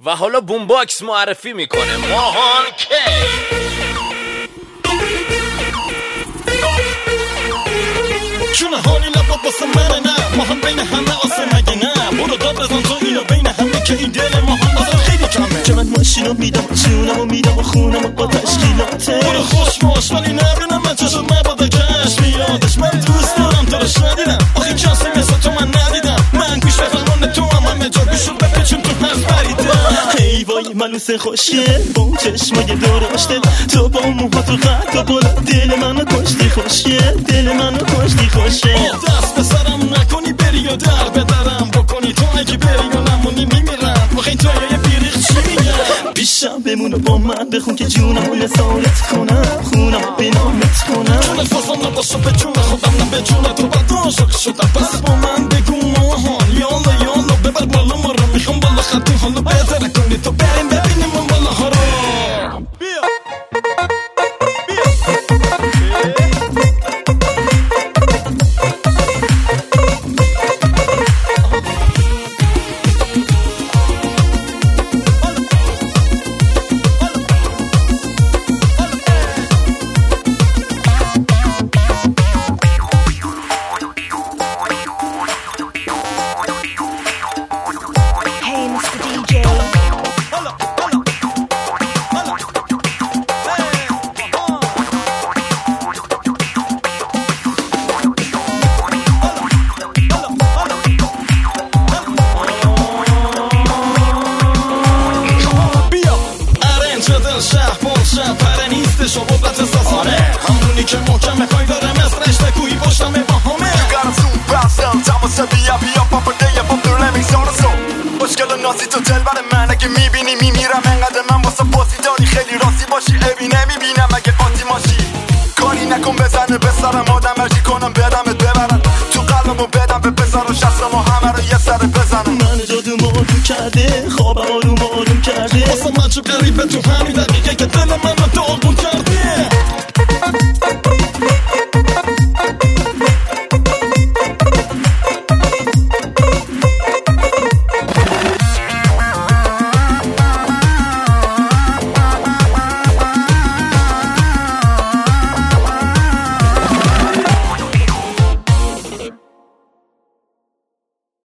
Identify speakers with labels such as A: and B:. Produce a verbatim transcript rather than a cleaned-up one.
A: و حالا بوم باکس معرفی میکنه ماهان کی.
B: چون حالی لبات باسه منه نه ماهان بین همه آسه مگه نه برو داد بزن تو اینو بین همه که این دل ماهان آزم خیلی کمه که من ماشینو میدم جونمو میدم و خونمو با تشکیلاته برو خوش باش ولی نبینم من چشم مبادا کش میادش من دوست دارم تو رو شدیدم آخی کسی مثل تو من ندیدم من گوش به فرمان تو هم همه جا گوشو بپیچون تو حرف بریدم ای وای ملوس خوشیه با اون چشمای درشته تو با اون موها تو قد و بالا دل منو کشتی خوشیه دل منو کشتی خوشه دست به سرم نکنی بری و در بدرم بکنی تو اگه بری و نمونی میمیرم بخین تو یه بیریخ چی میگم پیشم بمونو با من بخون که جونمو نسالت کنم خونم بنامت کنم چون الفاظم نباشه به جون خودم نه به جون تو بدان شک شدم پس با من بگو ماهان یالا یالا ببر بالا ما رو میخوام بالا خطی حالا بهتره کنی تو بریم ببینیم من بالا ها رو بیا خوابم آروم آروم کرده واسه من چو قریبه تو همین دقیقه که دل من